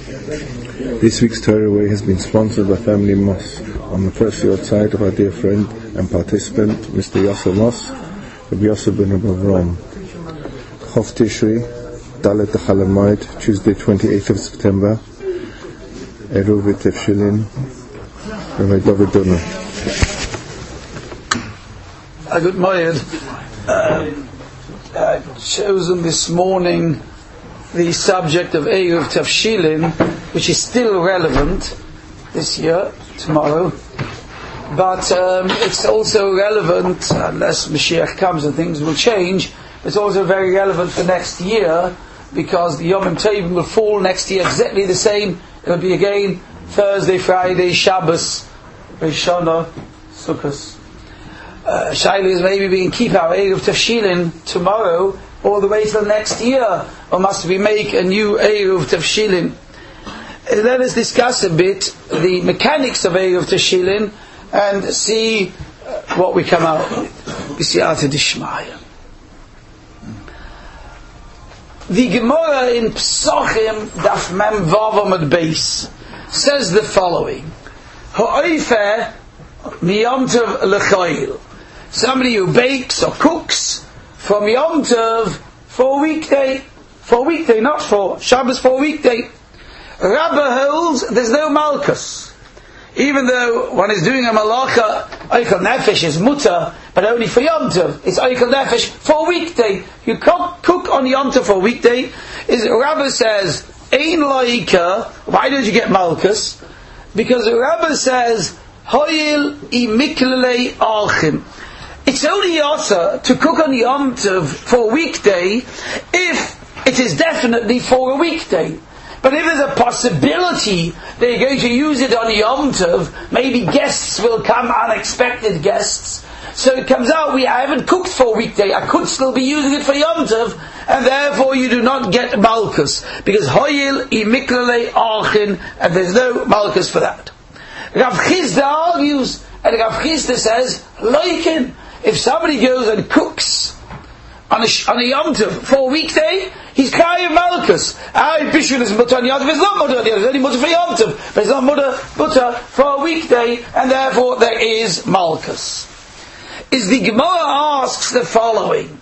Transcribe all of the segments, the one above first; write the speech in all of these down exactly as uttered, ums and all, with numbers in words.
This week's Torah Way has been sponsored by Family Moss on the Pressfield side of our dear friend and participant, Mister Yosef Moss, Rabbi Yosef ben Avram. Chof Tishri, Dalet Chalamoid, Tuesday, twenty-eighth of September, Eruv Tefshilin, Rabbi David Donner. A good morning. Uh, I've chosen this morning the subject of Eruv Tefshilin, which is still relevant this year, tomorrow, but um, it's also relevant, unless Mashiach comes and things will change, it's also very relevant for next year, because the Yom Tovim will fall next year exactly the same. It will be again Thursday, Friday, Shabbos, Rosh Hashanah, Sukkot. Uh, Shaila is maybe we can keep our Eruv Tefshilin tomorrow all the way till next year, or must we make a new Eruv Tefshilin? Uh, let us discuss a bit the mechanics of Eruv Tefshilin and see uh, what we come out with. B'siyata d'shmaya. The Gemara in Pesachim Daf Mem Vav Amud Beis says the following: Ha'oifeh miyom tov l'chayil. Somebody who bakes or cooks from Yom Tov for a weekday, for a weekday, not for Shabbos, for a weekday. Rabbah holds there's no malchus. Even though one is doing a malacha, Eichel Nefesh is mutter, but only for Yom Tov. It's Eichel Nefesh for a weekday. You cook, cook on Yom Tov for a weekday. Is Rabbah says, Ein Laika, why don't you get malchus? Because Rabbah says, Hoyil imiklelei alchim. It's only yasa to cook on Yom Tov for a weekday if it is definitely for a weekday. But if there's a possibility that you're going to use it on Yom Tov, maybe guests will come, unexpected guests. So it comes out, we I haven't cooked for a weekday, I could still be using it for Yom Tov, and therefore you do not get malchus. Because hoyil imiklelei alchin, and there's no malchus for that. Rav Chizda argues, and Rav Chizda says, loikin, if somebody goes and cooks on a, on a Yom Tov for a weekday, he's Chayav malchus. Ah, Bishul is mutter on Yom Tov, it's not mutter on Yom Tov, it's only mutter for Yom Tov, but it's not mutter, mutter for a weekday, and therefore there is malchus. Is the Gemara asks the following,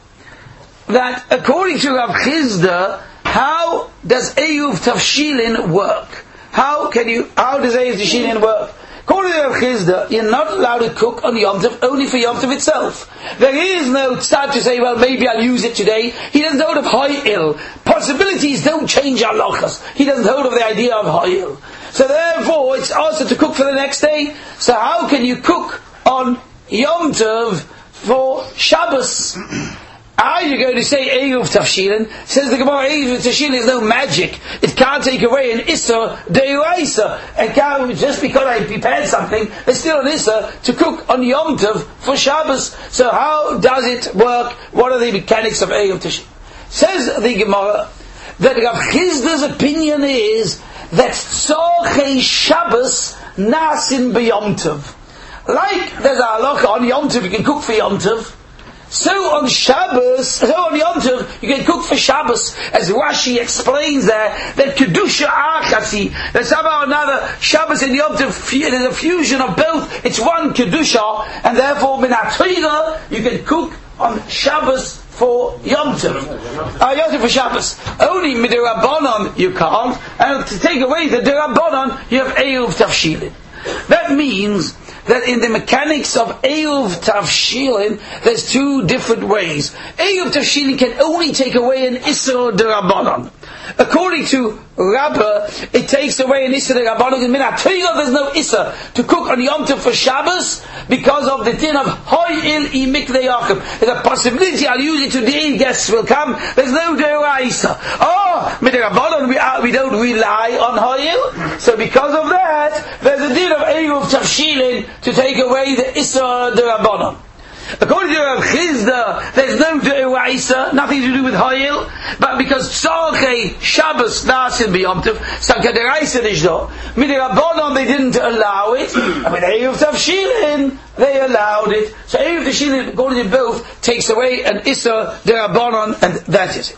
that according to Rav Chizda, how does Eruv Tefshilin work? How can you, how does Eruv Tefshilin work? According to Rav Chizda, you're not allowed to cook on Yom Tov only for Yom Tov itself. There is no tzad to say, well, maybe I'll use it today. He doesn't hold of Hayil. Possibilities don't change halachas. He doesn't hold of the idea of Hayil. So therefore, it's also to cook for the next day. So how can you cook on Yom Tov for Shabbos? Are you going to say Eruv Tefshilin? Says the Gemara, Eruv Tefshilin is no magic. It can't take away an Issa Deiraisa. And can't, just because I prepared something, there's still an Issa to cook on Yom Tov for Shabbos. So how does it work? What are the mechanics of Eruv Tefshilin? Says the Gemara that Rav Chizda's opinion is that Tzorchei Shabbos nasin b'Yom Tov. Like there's a halacha on Yom Tov, you can cook for Yom Tov. So on Shabbos, so on Yom Tov, you can cook for Shabbos, as Rashi explains there, that Kedusha Achasi, that somehow or another, Shabbos and Yom Tov, there's a fusion of both, it's one Kedusha, and therefore, Min HaTorah, you can cook on Shabbos for Yom Tov. Uh, Yom Tov for Shabbos. Only Midirabbanon you can't, and to take away the Dirabbanon, you have Eruv Tefshilin. That means that in the mechanics of Eruv Tefshilin, there's two different ways. Eruv Tefshilin can only take away an Isser D'Rabbanan. According to Rabbah, it takes away an Isser D'Rabbanan. In Min HaTorah, there's no Isser to cook on Yom Tov for Shabbos because of the din of Hoyil Imiklei Yachim. There's a possibility I'll use it today, guests will come. There's no D'Oraisa. Oh, Min HaRabbanan, we, are, we don't rely on Hoyil. So because of that, there's a din of Eruv Tefshilin to take away the Issa D'Rabbanan. According to Rav Chizda, there's no D'Oraisa, nothing to do with Hoyil, but because Tzorchei Shabbos nasin b'Yom Tov, Sanka D'Oraisa nishdo. Midirabbanon they didn't allow it, and with Eruv Tefshilin they allowed it. So Eruv Tefshilin, according to both, takes away an Issa D'Rabbanon, and that is it.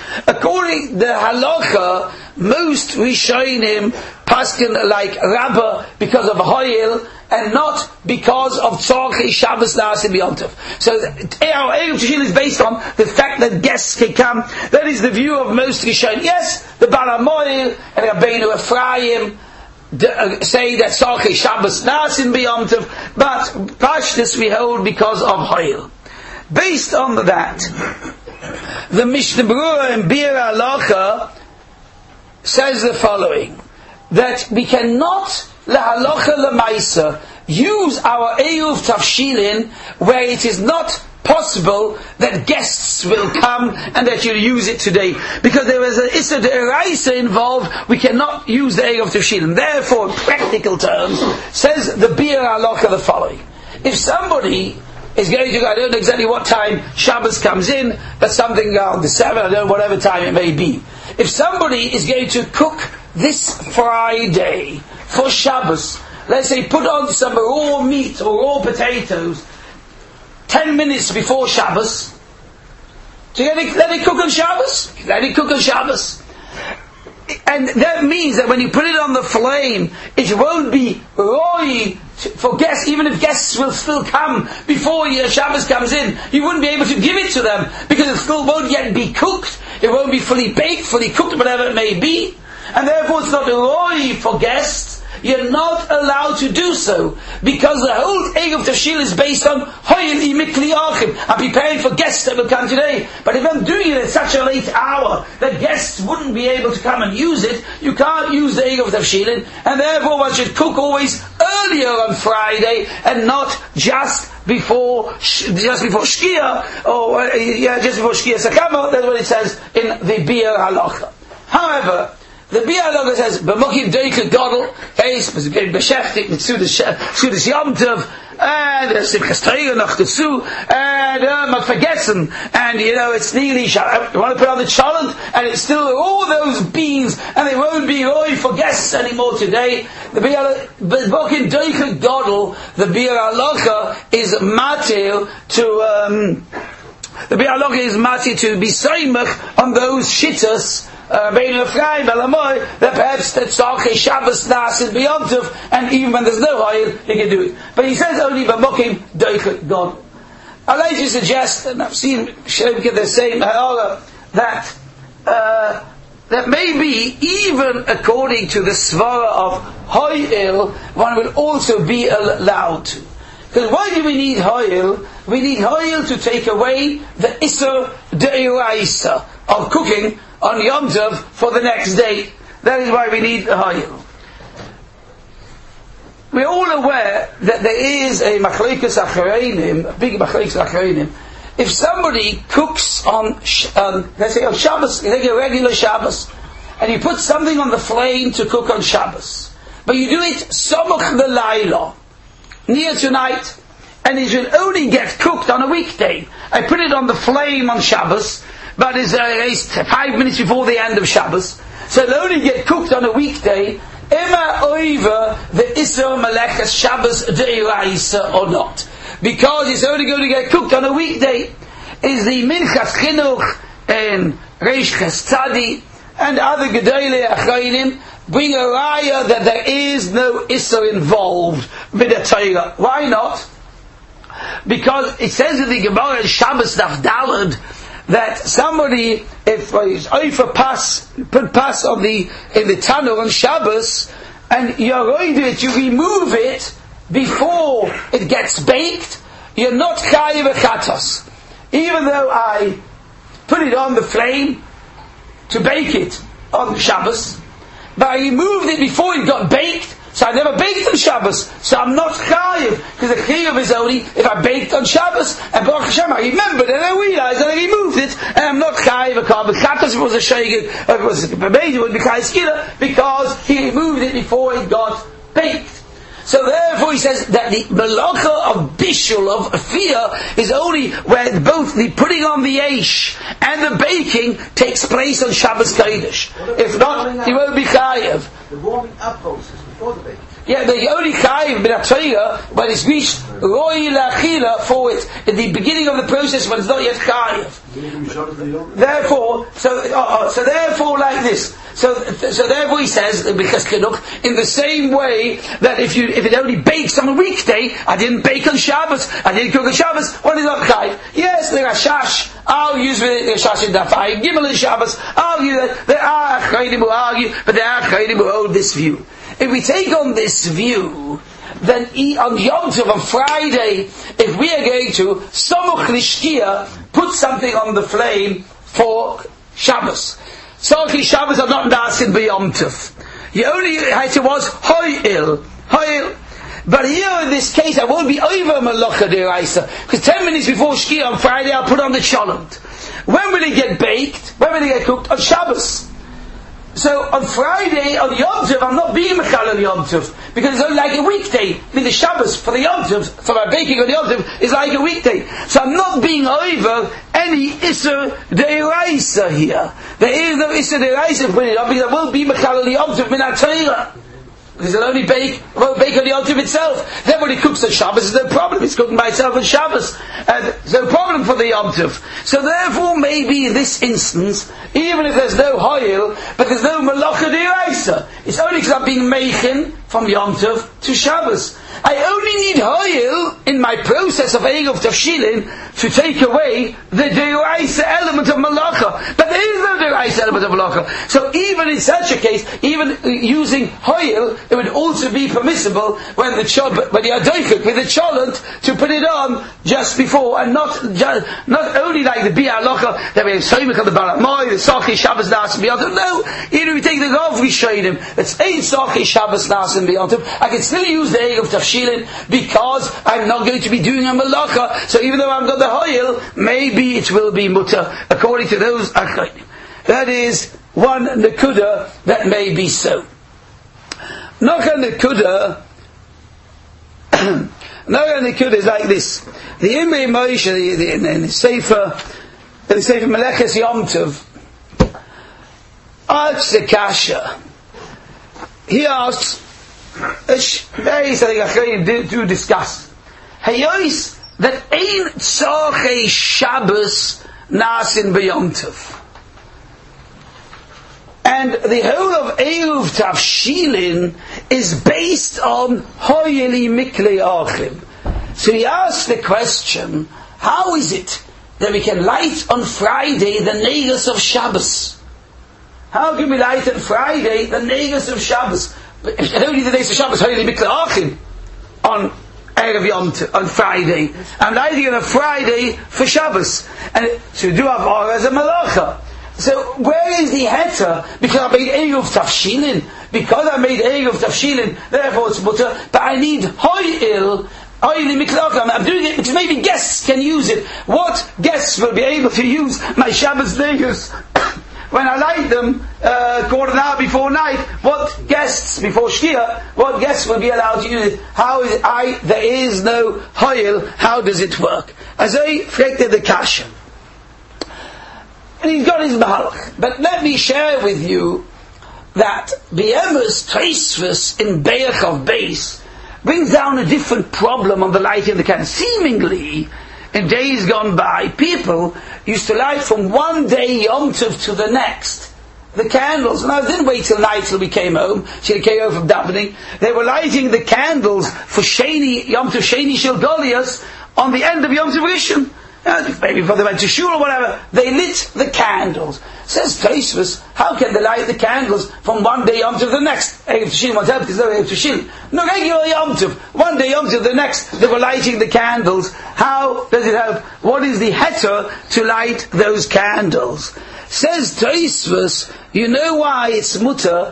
According to the halacha, most Rishonim paskin like Rabbah because of Hoyel and not because of Tzorchei Shabbos Na'asim B'Yom Tov. So our Erev Teshil is based on the fact that guests can come. That is the view of most Rishonim. Yes, the Baal HaMoel and Rabbeinu Ephraim uh, say that Tzorchei Shabbos Na'asim B'Yom Tov, but Pashtus we hold because of Hoyel. Based on that, the Mishnah Berurah in Bir Halacha says the following, that we cannot lahalacha lemaisa use our Eruv Tavshilin where it is not possible that guests will come and that you'll use it today. Because there is an Issa De'eraisa involved, we cannot use the Eruv Tavshilin. Therefore, in practical terms, says the Bir Halacha the following. If somebody is going to go, I don't know exactly what time Shabbos comes in, but something around the seven, I don't know, whatever time it may be. If somebody is going to cook this Friday for Shabbos, let's say put on some raw meat or raw potatoes ten minutes before Shabbos, to let it, let it cook on Shabbos, let it cook on Shabbos. And that means that when you put it on the flame, it won't be raw for guests, even if guests will still come before your Shabbos comes in, you wouldn't be able to give it to them because it still won't yet be cooked, it won't be fully baked, fully cooked, whatever it may be, and therefore it's not raw for guests. You're not allowed to do so because the whole Eruv Tavshil is based on Hoyel Imikli Achim. I'm preparing for guests that will come today. But if I'm doing it at such a late hour that guests wouldn't be able to come and use it, you can't use the Eruv Tavshilin, and therefore one should cook always earlier on Friday and not just before just before Shkia or uh, yeah, just before Shkia Sakama. That's what it says in the Bir Halacha. However, the Bir Halacha says, "B'mokim doike gadol," case beschäftigt mit Sudas Yom Tov, and there's Simchas Torah noch dazu, and um, I've forgotten, and you know it's nearly. I want to put on the cholent, and it's still all those beans, and they won't be oil for guests anymore today. The B'mokim doike gadol, the Bir Halacha is matir to. Um, the Bir Halacha is matir to be soimach on those shittas. Rabbeinu Ephraim, Elamoy, that perhaps that Tzorchei Shabbos Na'asim B'Yom Tov, and even when there's no oil, he can do it. But he says only B'mokim Doichet God. I'd like to suggest, and I've seen Shemke the same ha'ara, that uh, that maybe even according to the svara of Hoyel, one will also be allowed to. Because why do we need Hoyel? We need Hoyel to take away the Isser De'iraisa of cooking on Yom Tov for the next day. That is why we need the Hoyel. We're all aware that there is a Machlokes Acharonim, a big Machlokes Acharonim. If somebody cooks on, um, let's say on Shabbos, you take a regular Shabbos, and you put something on the flame to cook on Shabbos, but you do it Samach L'Layla, near tonight, and it should only get cooked on a weekday. I put it on the flame on Shabbos, but it's, uh, it's five minutes before the end of Shabbos, so it'll only get cooked on a weekday. Ema oiva the Isser Melechas Shabbos De'iraisa or not, because it's only going to get cooked on a weekday. Is the Minchas Chinuch and Reish Ches Tzadi and other Gedolei Achronim bring a raya that there is no Isser involved with the Torah. Why not? Because it says in the Gemara in Shabbos Daf Daled that somebody, if he's over pass, put pass on the in the tanur on Shabbos, and you're going to it, you remove it before it gets baked, you're not chayiv chatos. Even though I put it on the flame to bake it on Shabbos, but I removed it before it got baked, so I never baked on Shabbos, so I'm not chayiv, because the chayiv is only if I baked on Shabbos, and Baruch Hashem, I remembered and I realized that I removed it, and I'm not chayiv a carbon chatos. If it was a shaygid, if it was a baby, it would be chayiv skila, because he removed it before it got baked. So therefore he says that the melacha of bishul, of afia, is only where both the putting on the eish and the baking takes place on Shabbos Kodesh. If not, he won't be chayiv. The warming up process. Yeah, the only chayiv bin atayah when it's reached roi lachila for it in the beginning of the process when it's not yet chayiv. Therefore, so uh, uh, so therefore, like this. So so therefore, he says because Chinuch in the same way that if you if it only bakes on a weekday, I didn't bake on Shabbos, I didn't cook on Shabbos. What is not chayiv? Yes, the Rashash. I'll use the Rashash in Dafai. Gimel in Shabbos. I'll use that. There are chayidim who argue, but there are chayidim who hold this view. If we take on this view, then on Yom Tov, on Friday, if we are going to Samuch Lishkia, put something on the flame for Shabbos. Sorry, Shabbos are not nasing by Yom Tov. The only item was Hoyil. Hoyil. But here in this case, I won't be over Malacha Deraisa, because ten minutes before Shkia on Friday, I'll put on the cholent. When will it get baked? When will it get cooked? On Shabbos. So on Friday, on Yom Tov, I'm not being Mechal on Yom Tov, because it's only like a weekday. I mean, the Shabbos for the Yom Tov, for my baking on Yom Tov, is like a weekday. So I'm not being over any Isser Deiraisa here. There is no Isser Deiraisa for it, because I won't be Mechal on Yom Tov, Minat Torah. Because it'll only bake, won't bake on the Yom Tov itself. Then when he cooks on Shabbos, there's no problem. It's cooking by itself on Shabbos. And there's no problem for the Yom Tov. So therefore, maybe in this instance, even if there's no Hoyil, but there's no Malacha D'Oraisa, it's only because I'm being Meichin from Yom Tov to Shabbos. I only need Hoyil in my process of Eruv Tavshilin to take away the D'Oraisa element of Malacha. But there is no D'Oraisa element of Malacha. So even in such a case, even using Hoyil, it would also be permissible when the chol, when you are doichik with the cholent to put it on just before, and not just, not only like the Bia Alocha that we have Soimik on the Balamoy, the Sachi Shabbos Nas and B'Yontiv. No, even if we take the Gov Rishonim, it's ain't Sachi Shabbos Nas and B'Yontiv. I can still use the egg of Tafshilin because I'm not going to be doing a Malacha. So even though I've got the Hoyil, maybe it will be Mutter according to those Achayim. That is one Nekuda that may be so. Nocha Nekuda, Nocha Nekuda is like this. The Imrei Moshe, the, the, in, in the Sefer, in the Sefer Meleches Yom Tov, asks the Kasha. He asks, very something I do, do discuss. Hayos that ain't Tzorchei Shabbos Nasin B'Yom Tov. And the whole of Eruv Tavshilin is based on Hoyeli Miklei Achim. So he asked the question, how is it that we can light on Friday the Negus of Shabbos? How can we light on Friday the Negus of Shabbos? Only the days of Shabbos, Hoyeli Miklei Achim, on Erev Yom Tov, on Friday. I'm lighting on a Friday for Shabbos. And so we do have Or as a Malacha. So where is the heter? Because I made Eruv Tavshilin. Because I made Eruv Tavshilin, therefore it's mutter. But I need Hoyil, Hoyili Miklacham. I'm doing it because maybe guests can use it. What guests will be able to use my Shabbos Negus? When I light them, uh, quarter an hour before night, what guests, before Shkia, what guests will be allowed to use it? How is it? I, there is no Hoyil, how does it work? As I reflected the Kasha. And he's got his mahalach. But let me share with you that B'emes Tosfos in Be'ech of Beis brings down a different problem on the lighting of the candle. Seemingly, in days gone by, people used to light from one day Yom Tov to the next the candles. And I didn't wait till night till we came home. She came home from davening. They were lighting the candles for Sheni Yom Tov Sheni Shel Goliath on the end of Yom Tov Rishon. Uh, maybe before they went to shul or whatever, they lit the candles. Says Tosfos, how can they light the candles from one day Yom Tov to the next? Erev Tashil won't help because they're Erev Tashil. No, regular Yom Tov. One day Yom Tov to the next, they were lighting the candles. How does it help? What is the heter to light those candles? Says Tosfos, you know why it's mutter?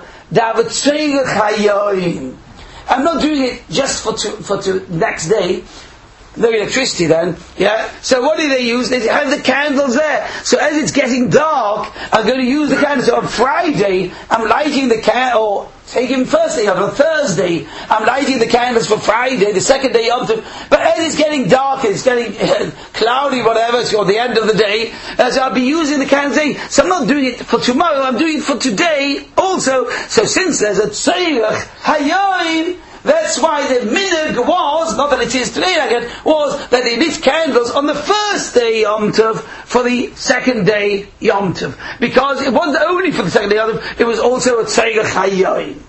I'm not doing it just for to, for to next day. no electricity then, yeah. So what do they use? They have the candles there. So as it's getting dark, I'm going to use the candles. So on Friday, I'm lighting the candle, or taking Thursday, on Thursday, I'm lighting the candles for Friday, the second day of the, but as it's getting dark, it's getting uh, cloudy, whatever, it's or the end of the day, uh, so I'll be using the candles today. So I'm not doing it for tomorrow, I'm doing it for today also. So since there's a Tzeirach Hayayim, that's why the minhag was, not that it is today again, was that they lit candles on the first day Yom Tov for the second day Yom Tov. Because it wasn't only for the second day Yom Tov, it was also a Tzeirach Hayayim.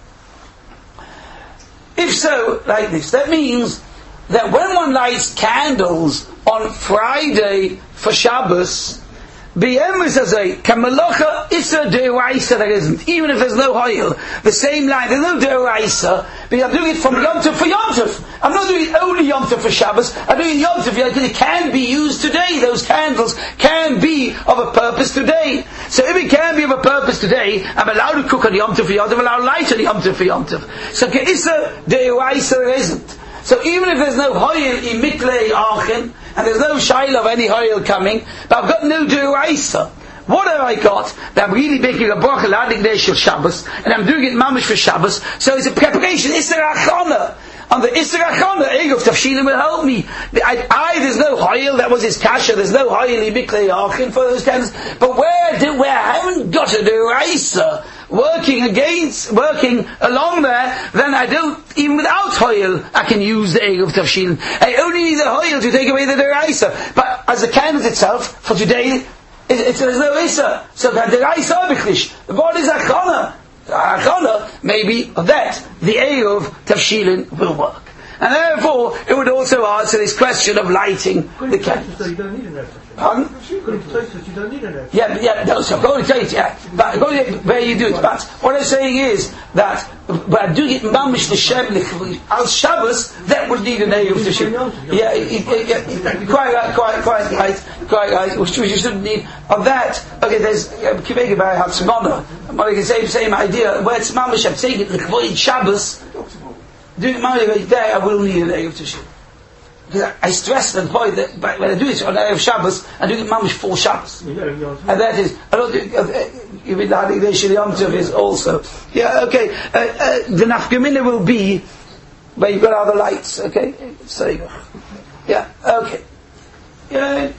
If so, like this, that means that when one lights candles on Friday for Shabbos, B'yemus azay, kamalacha issa de'oraisa there isn't, even if there's no hoil. The same line, there's no de'oraisa, but I'm doing it from Yom Tov for Yom Tov. I'm not doing it only Yom Tov for Shabbos, I'm doing Yom Tov because it can be used today. Those candles can be of a purpose today. So if it can be of a purpose today, I'm allowed to cook on Yom Tov for Yom Tov, I'm allowed to light on Yom Tov for Yom Tov. So issa de'oraisa there isn't. So even if there's no hoil in miklei achin, and there's no shaila of any hoil coming, but I've got no deraisa. What have I got? That I'm really making a bracha l'adikdei shel Shabbos, and I'm doing it mamish for Shabbos, so it's a preparation, Isser Achana. On the Isser Achana, Erev Tavshilin will help me. I, I, there's no hoil, that was his kasha, there's no hoil in miklei achin for those candles, but where, do, where I haven't got a deraisa, working against, working along there, then I don't, even without hoil, I can use the egg of Tavshilin. I only need the hoil to take away the deraisa. But as the candle itself, for today, it, it, there's no isa. So the deraisa b'chlish. What is achana? Achana, maybe of that, the egg of Tavshilin will work. And therefore, it would also answer this question of lighting the candles. You don't need an air tissue. Pardon? According to Tosfos, you don't need an air tissue. Yeah, yeah, no, so go to it, yeah. But go to where you do it. But what I'm saying is that by doing it mamish l'shem al Shabbos, that would need an air of tissue. Yeah, yeah, quite right, quite, quite right, quite right. Which you shouldn't need of that. Okay, there's Kivegi by Hatzmona. But the same same idea. Where it's mamish, I'm saying it l'kvoid Shabbos. Doing it mamish right there, I will need an air of tissue. Because I stress the point that when I do it on the day of Shabbos, I do it mamish for Shabbos. And that is, I don't do even the Hadidei Shel Yom Tov is also. Yeah, okay. Uh, uh, the nafkamina will be where you've got other lights, okay? So, yeah, okay. Yeah,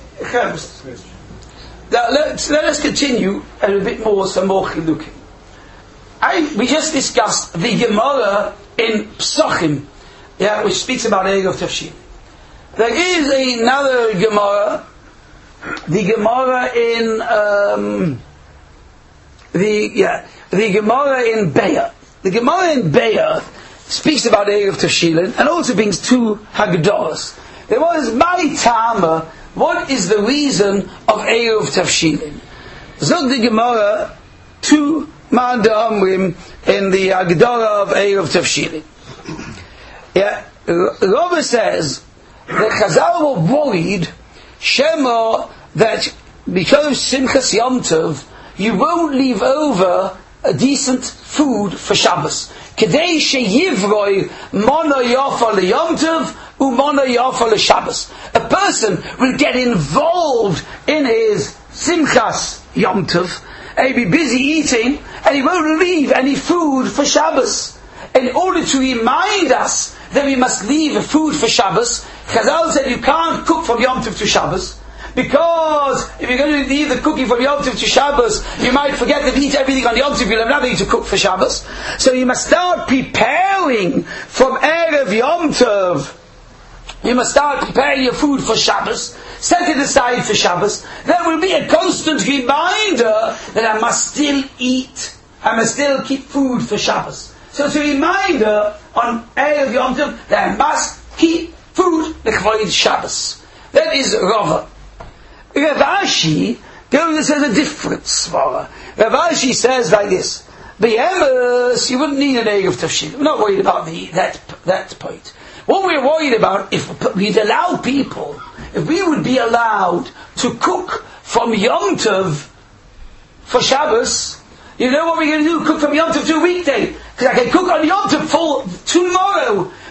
now let's, let us continue a bit more, some more chilukim. I, we just discussed the Gemara in Psachim, yeah, which speaks about Erev Tavshilin. There is another Gemara, the Gemara in um, the yeah the Gemara in Be'er. The Gemara in Be'er speaks about Erev Tavshilin and also brings two Hagdoros. There was my Tama. What is the reason of Erev Tavshilin? Zog the Gemara two Man Amrim in the Hagdora of Erev Tavshilin. Yeah, Rava says that Chazal were worried, Shema, that because of Simchas Yom Tov, you won't leave over a decent food for Shabbos. Kedei sheyivroi mono yofa leyom tov umono yofa leShabbos. A person will get involved in his Simchas Yom Tov, and he'll be busy eating, and he won't leave any food for Shabbos. In order to remind us that we must leave food for Shabbos, Chazal said you can't cook from Yom Tov to Shabbos, because if you're going to leave the cooking from Yom Tov to Shabbos, you might forget to eat everything on Yom Tov, you'll have nothing to cook for Shabbos. So you must start preparing from Erev Yom Tov. You must start preparing your food for Shabbos, set it aside for Shabbos. That will be a constant reminder that I must still eat, I must still keep food for Shabbos. So it's a reminder on Erev Yom Tov that I must keep food l'kvoid Shabbos. That is Rava. Rav Ashi goes as a different svara. Rav Ashi says like this: B'yemes, you wouldn't need an Erev Tavshilin. We're not worried about the, that that point. What we're worried about, if we'd allow people, if we would be allowed to cook from Yom Tov for Shabbos, you know what we're going to do? Cook from Yom Tov to a weekday. Because I can cook on Yom Tov for tomorrow.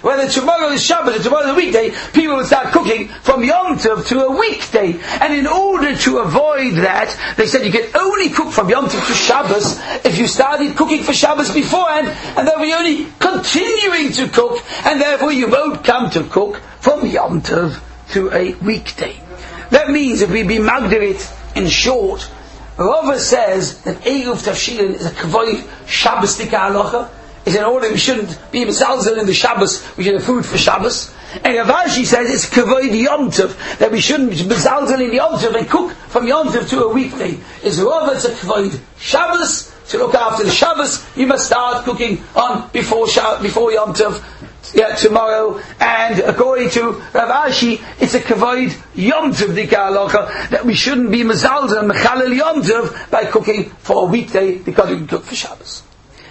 whether tomorrow is Shabbos or tomorrow is a weekday, people will start cooking from Yom Tov to a weekday. And in order to avoid that, they said you can only cook from Yom Tov to Shabbos if you started cooking for Shabbos beforehand, and then we're only continuing to cook, and therefore you won't come to cook from Yom Tov to a weekday. That means if we be Magdarit in short, Rava says that Eruv Tavshilin is a Kavoid Shabbos Tika Halacha. Is in order we shouldn't be Mizalzel in the Shabbos, we should have food for Shabbos. And Ravashi says it's Kavoid Yom Tov, that we shouldn't be Mizalzel in Yom Tov and cook from Yom Tov to a weekday. Is Rava, it's a Kavoid Shabbos, to look after the Shabbos, you must start cooking on before Shabbos, before Yom Tov, yeah, tomorrow. And according to Rav Ashi, it's a Kavoid Yom Tov Dika Halacha, that we shouldn't be Mezalzel and Mechalel Yom Tov by cooking for a weekday, because we can cook for Shabbos.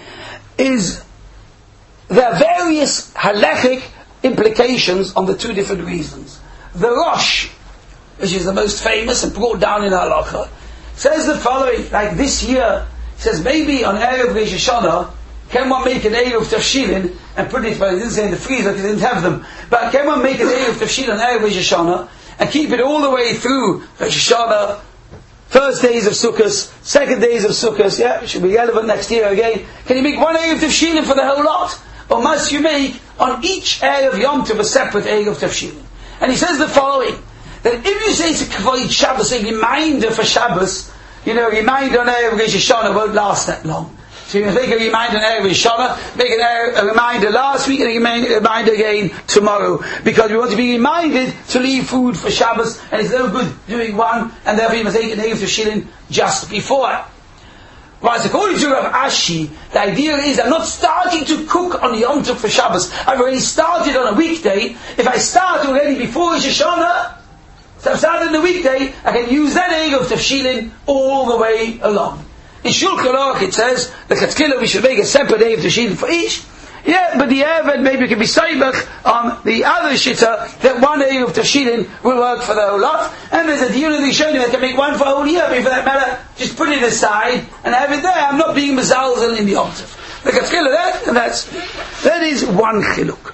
Is there are various halachic implications on the two different reasons. The Rosh, which is the most famous and brought down in Halacha, says the following, like this year, says maybe on Erev Rosh Hashanah, can one make an Erev Tavshilin and put it, but it didn't say in the freezer because they didn't have them, but can one make an Erev Tavshilin on Erev Rosh Hashanah and keep it all the way through Rosh Hashanah, first days of Sukkot, second days of Sukkot, yeah, it should be relevant next year again. Can you make one Erev Tavshilin for the whole lot? Or must you make on each Erev Yom Tov a separate Erev Tavshilin? And he says the following, that if you say it's a Kavoid Shabbos, a reminder for Shabbos, you know, a reminder on Erev Rosh Hashanah won't last that long. So you can make a reminder on Erev Rosh Hashanah, make an, a reminder last week and a reminder again tomorrow. Because we want to be reminded to leave food for Shabbos, and it's no good doing one, and therefore you must take an Erev Tavshilin just before. Whereas according to Rav Ashi, the idea is I'm not starting to cook on Yom Tov for Shabbos. I've already started on a weekday. If I start already before Rosh Hashanah, so I've started on the weekday, I can use that Erev Tavshilin all the way along. In Shulchan Aruch it says, the Chatzkila, we should make a separate Erev Tavshilin for each. Yeah, but the Eved maybe can be Saibach on the other Shitta, that one Erev Tavshilin will work for the whole lot. And there's a deal in the Rishonim that can make one for a whole year, but for that matter, just put it aside and have it there. I'm not being Mezalzel in the Yom Tov. The Chatzkila that, and that's, that is one Chiluk.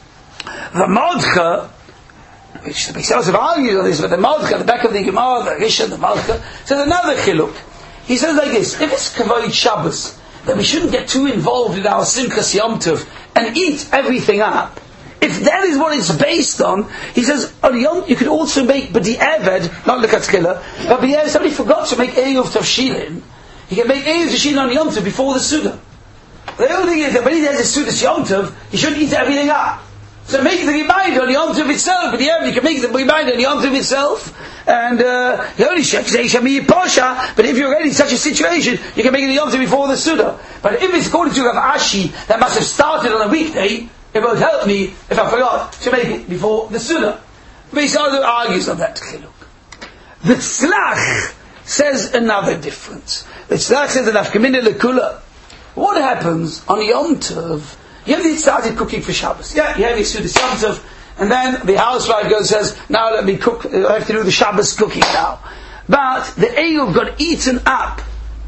The Modcha, which the B'Sels have argued on this, but the Modcha, the back of the Gemara, the Rishon, the Modcha, says another Chiluk. He says like this, if it's Kavoid Shabbos, then we shouldn't get too involved in our Simchas Yom Tov and eat everything up. If that is what it's based on, he says, on Yom, you could also make B'di Eved, not the Katzkila, but B'di Eved, somebody forgot to make Erev Tavshilin, he can make Erev Tavshilin on Yom Tov before the Sukkah. The only thing is that when he has a Sukkah Yom Tov, he shouldn't eat everything up. So make the reminder on Yom Tov itself, but yeah, you can make the reminder on Yom Tov itself, and uh, you only say Shami Pasha, but if you're already in such a situation, you can make it Yom Tov before the Suda. But if it's according to Rav Ashi, that must have started on a weekday, it won't help me if I forgot to make it before the Suda. Beisadu argues on that Chiluk. The Tzlach says another difference. The Tzlach says that Afkamina Lekula. What happens on Yom Tov? You haven't started cooking for Shabbos. Yeah, you have your Sudas Yom Tov, and then the housewife goes and says, now let me cook, I have to do the Shabbos cooking now. But the Eruv got eaten up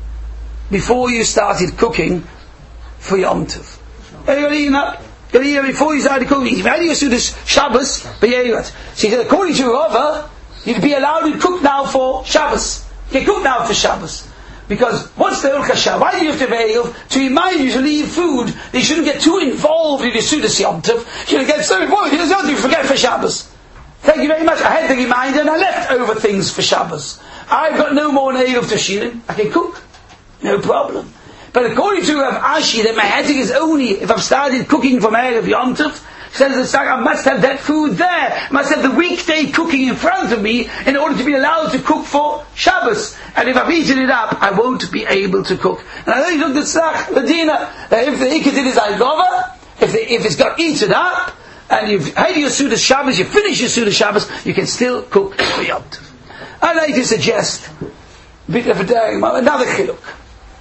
before you started cooking for Yom Tov. You got eaten up. Got eaten before you started cooking. You've had your Sudas Shabbos, but yeah, you got. So he said, according to Rava, you'd be allowed to cook now for Shabbos. You can cook now for Shabbos. Because what's the Ulkasha? Why do you have to have Erev? To remind you to leave food, that you shouldn't get too involved in your Sudas Yom Tov. You shouldn't get so involved, you don't forget for Shabbos. Thank you very much. I had the reminder and I left over things for Shabbos. I've got no more Erev Tavshilin. I can cook. No problem. But according to Rav Ashi, that my heading is only if I've started cooking from Erev Yom Tov, says the I must have that food there. I must have the weekday cooking in front of me in order to be allowed to cook for Shabbos. And if I've eaten it up, I won't be able to cook. And I know you looked at Tzlach, Medina, if the Ikatin is Aigova, if, if it's got eaten up, and you've had your Sudas Shabbos, you finish your Sudas Shabbos, you can still cook for Yom Tov. I'd like to suggest a bit of a day, another chiluk.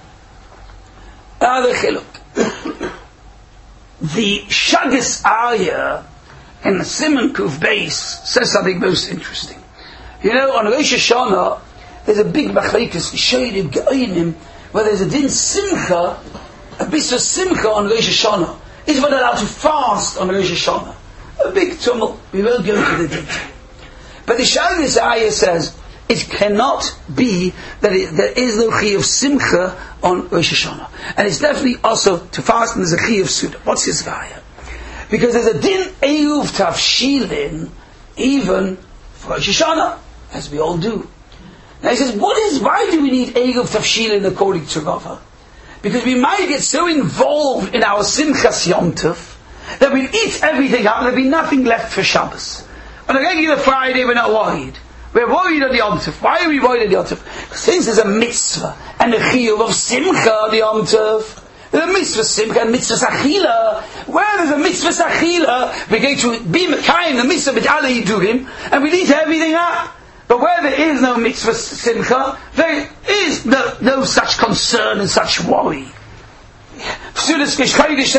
Another chiluk. The Shagas Arya in the Simon Kuf base says something most interesting. You know, on Rosh Hashanah, there's a big machlekes, Sheirim, Ge'onim, where there's a din simcha, a bit of simcha on Rosh Hashanah. is one allowed to fast on Rosh Hashanah? A big tumult. We won't go into the detail. But the Shagas Ayah says, it cannot be that it, there is no Chi of Simcha on Rosh Hashanah. And it's definitely also to fast and there's a Chi of Suda. What's his Vaya? Because there's a Din Eruv Tavshilin even for Rosh Hashanah, as we all do. Now he says, what is, why do we need Eruv Tavshilin according to Rava? Because we might get so involved in our Simchas Yom Tov that we eat everything up and there'll be nothing left for Shabbos. On a regular Friday we're not worried. We're worried on the Yom Tov. Why are we worried on the Yom Tov? Since there's a mitzvah and a chiyuv of Simcha on the Yom Tov, there's a mitzvah Simcha and mitzvah Sachila. Where there's a mitzvah Sachila, we're going to be Mekayim, the mitzvah with Allah Yidurim, and we eat everything up. But where there is no mitzvah Simcha, there is no, no such concern and such worry. There's no such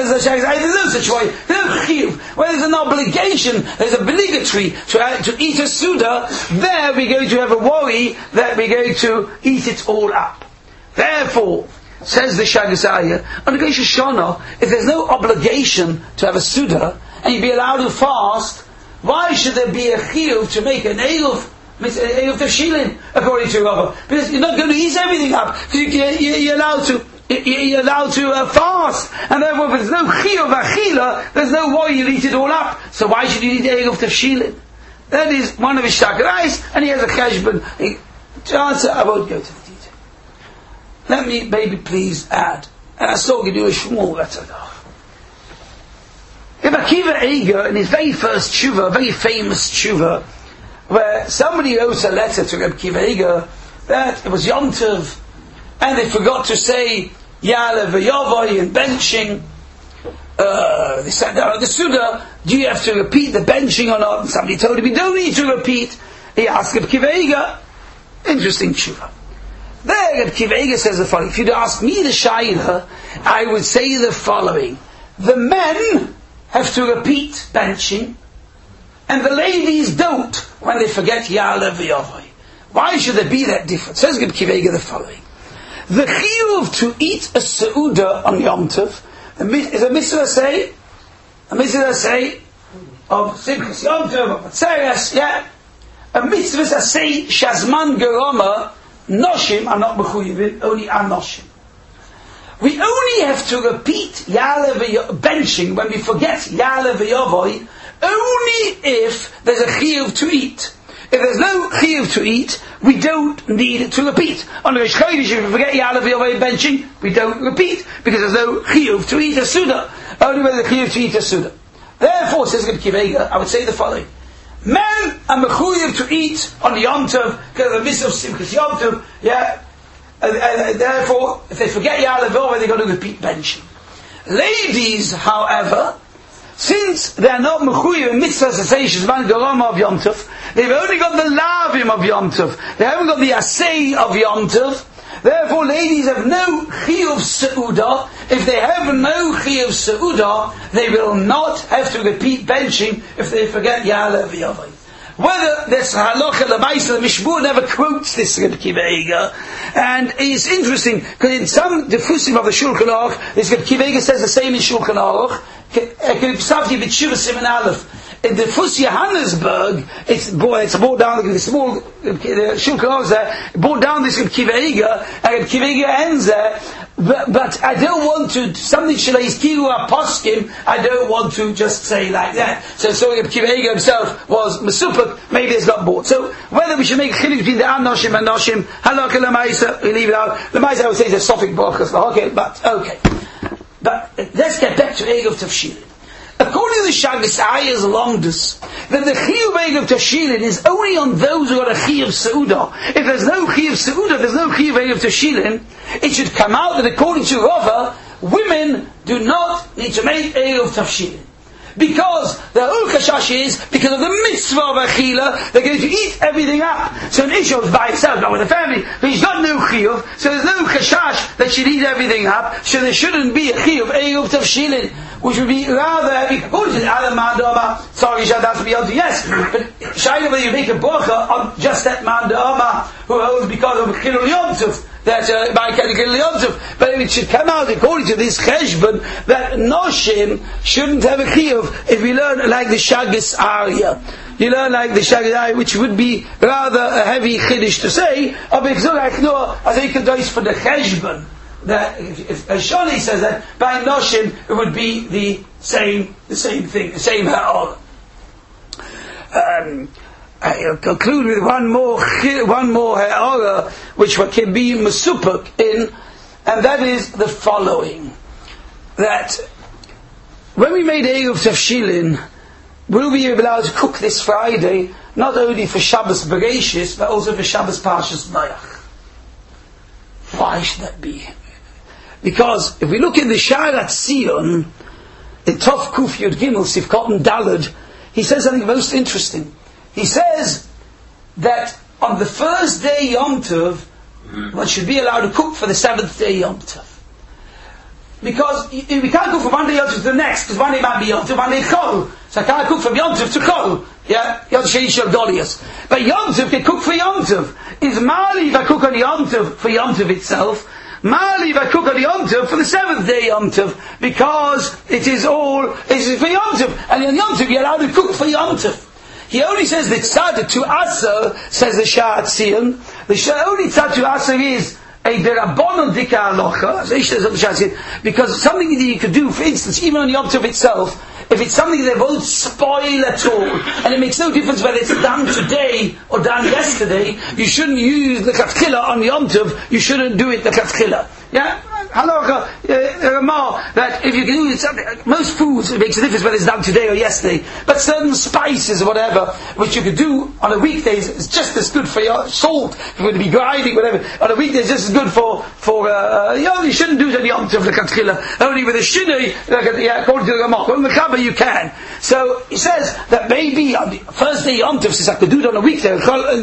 way. There's no chiyuv. Where there's an obligation, there's obligatory to, uh, to eat a suda, there we're going to have a worry that we're going to eat it all up. Therefore, says the Shagas Ayah, on Rosh Hashanah, if there's no obligation to have a suda, and you'd be allowed to fast, why should there be a chiyuv to make an eruv Eruv Tavshilin, according to Rava? Because you're not going to eat everything up, because you, you, you're allowed to you're allowed to uh, fast, and therefore if there's no chiyuv achila, there's no way you'll eat it all up. So why should you eat Eruv Tavshilin? That is one of his shakarais, and he has a cheshbon. To answer, I won't go to the detail. Let me maybe please add, and I saw you do a shmul, that's enough. Ibn Akiva Eiger, in his very first tshuva, very famous tshuva, where somebody wrote a letter to Ibn Akiva Eiger that it was Yom Tov, and they forgot to say Ya'aleh v'Yavai and benching. Uh, they sat down at the Suda. Do you have to repeat the benching or not? And somebody told him you don't need to repeat. He asked Reb Akiva Eiger. Interesting tshuva. There Reb Akiva Eiger says the following. If you'd ask me the Shaila, I would say the following. The men have to repeat benching, and the ladies don't when they forget Ya'aleh v'Yavai. Why should there be that difference? Says Reb Akiva Eiger the following. The chiyuv to eat a seuda on Yom Tov is a mitzvah say, a mitzvah say of Simchas Yom Tov, of Matzeres, yeah. A mitzvah say Shazman Geroma Noshim. I'm not mechuyivin, only Anoshim. We only have to repeat Ya'aleh v'Yavai benching when we forget Ya'aleh v'Yavai only if there's a chiyuv to eat. If there's no chiyuv to eat, we don't need to repeat. On Rosh Chodesh, if we forget Ya'aleh v'Yavai benching, we don't repeat, because there's no chiyuv to eat a suda. Only when there's a chiyuv to eat a suda. Therefore, says Reb Akiva Eiger, I would say the following. Men are mechuyev to eat on Yom Tov, because of the mitzvah of Simchas Yom Tov, yeah. And, and, and therefore, if they forget Ya'aleh v'Yavai, they've got to repeat benching. Ladies, however, since they are not mechuyev in mitzvahs to say Shazman Geroma of Yom Tov, they've only got the lavim of Yom Tov. They haven't got the asay of Yom Tov. Therefore, ladies have no chiyuv seuda. If they have no chiyuv seuda, they will not have to repeat benching if they forget Ya'aleh v'Yavai. Whether this halacha l'maisa, the Mishmur never quotes this Reb Akiva Eiger, and it's interesting because in some defusim of the Shulchan Aruch, this Reb Akiva Eiger says the same in Shulchan Aruch. In the Fus Johannesburg, it's brought, it's brought down the small Shulchan Aruch there, brought down this Reb Akiva Eiger, and Reb Akiva Eiger ends there. But, but I don't want to something shaleis kiru aposkim. I don't want to just say like that. So, so Reb Akiva Eiger himself was mesupuk. Maybe it's not bought. So whether we should make a chiluk between the anoshim and noshim, halakha lemaisa, we leave it out. Lemaisa I would say is a sofik brachas. Okay, but okay. But let's get back to Eruv Tavshilin. According to the Shagas Ayah's longest, that the chiyuv Eruv Tavshilin is only on those who got a chiyuv seuda. If there's no chiyuv seuda, there's no chiyuv Eruv Tavshilin. It should come out that according to Rava, women do not need to make Eruv Tavshilin. Because the whole kashash is, because of the mitzvah of Achila, they're going to eat everything up. So an issue is by itself, not with a family, but he's got no chiyuv, so there's no kashash that should eat everything up, so there shouldn't be a chiyuv Eruv Tavshilin. which would be rather, according to the other man dama, sorry, Shadas to be able to, yes, but Shaila, whether you make a bracha on just that man dama who holds because of Chilul Yom Tov, that uh, by Chilul Yom Tov, but it should come out according to this cheshbon that Noshim shouldn't have a chiyuv if we learn like the Shagas Arya. You learn like the Shagas Arya, which would be rather a heavy chiddush to say, or because like no, as I can do is for the cheshbon. That if, if as Shani says that by Noshim it would be the same, the same thing, the same ha'ol. Um, I'll conclude with one more, one more ha'ol, which can be masupuk in, and that is the following: that when we made Eruv Tafshilin, we'll be allowed to cook this Friday not only for Shabbos Bereshis but also for Shabbos Parshas Noach. Why should that be? Because if we look in the Sharat Sion, in Tov Kuf Yud Gimel Sivkot and Dalad, he says something most interesting. He says that on the first day Yom Tov, one should be allowed to cook for the seventh day Yom Tov. Because we can't cook from one day Yom Tov to the next, because one day might be Yom Tov, one day Chol. So I can't cook from Yom Tov to Chol. Yeah? Yom Sheish Dolius. But Yom Tov can cook for Yom Tov. Is Mali if I cook on Yom Tov for Yom Tov itself? Mali if I cook on Yom Tov for the seventh day Yom Tov, because it is all, it is for Yom Tov. And on Yom Tov you're allowed to cook for Yom Tov. He only says that tzad to aser, says the Sha'at Sion, the only tzad to aser is a derabbanon dika alocha, because something that you could do, for instance, even on Yom Tov itself, if it's something that won't spoil at all, and it makes no difference whether it's done today or done yesterday, you shouldn't use the katkila on Yom Tov, you shouldn't do it the katkila. Yeah? Halacha, uh, that if you can do something, most foods, it makes a difference whether it's done today or yesterday, but certain spices or whatever, which you could do on a weekdays, is just as good for your salt, if you're going to be grinding, whatever, on a weekday, it's just as good for, for uh, you know, you shouldn't do it on Yom Tov, the katkila, only with a shinui, like, yeah, according to the Ramah, on the Kaaba you can. So, he says that maybe on the first day Yom Tov, since I could do it on a weekday,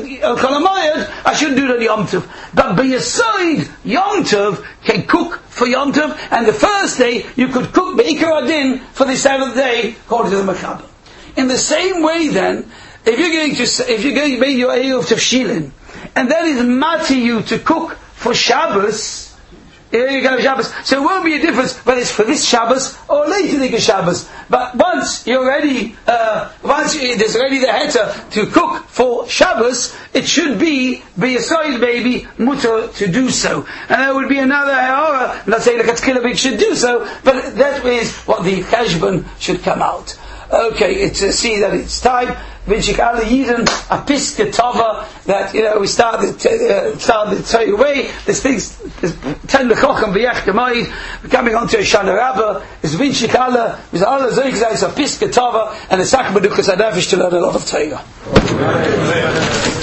I shouldn't do it on Yom Tov. But by your side, Yom Tov can cook for Yom Tov, and the first day you could cook Be'ikar Adin for the seventh day, according to the Mechaber. In the same way, then, if you're going to if you're going to make your Eruv Tafshilin, and that is mati you to cook for Shabbos, you can have Shabbos. So it won't be a difference whether it's for this Shabbos or later the Shabbos. But once you're ready, uh, once you, there's already the heter to cook for Shabbos, it should be be a soil baby mutter to do so. And there would be another ha'ara, not saying the Katkilabik should do so, but that is what the Cheshbon should come out. Okay, it's uh, see that it's time. Vinchikala Yidin, a piska tova, that, you know, we started, uh, started to tell you away, there's things, there's ten lechochem v'yech gemayid, we're coming on to a Shana Rabbah, it's Vinchikala, with all the zoikzais, a piska tova, and the Sach B'duchas Adafish to learn a lot of Torah.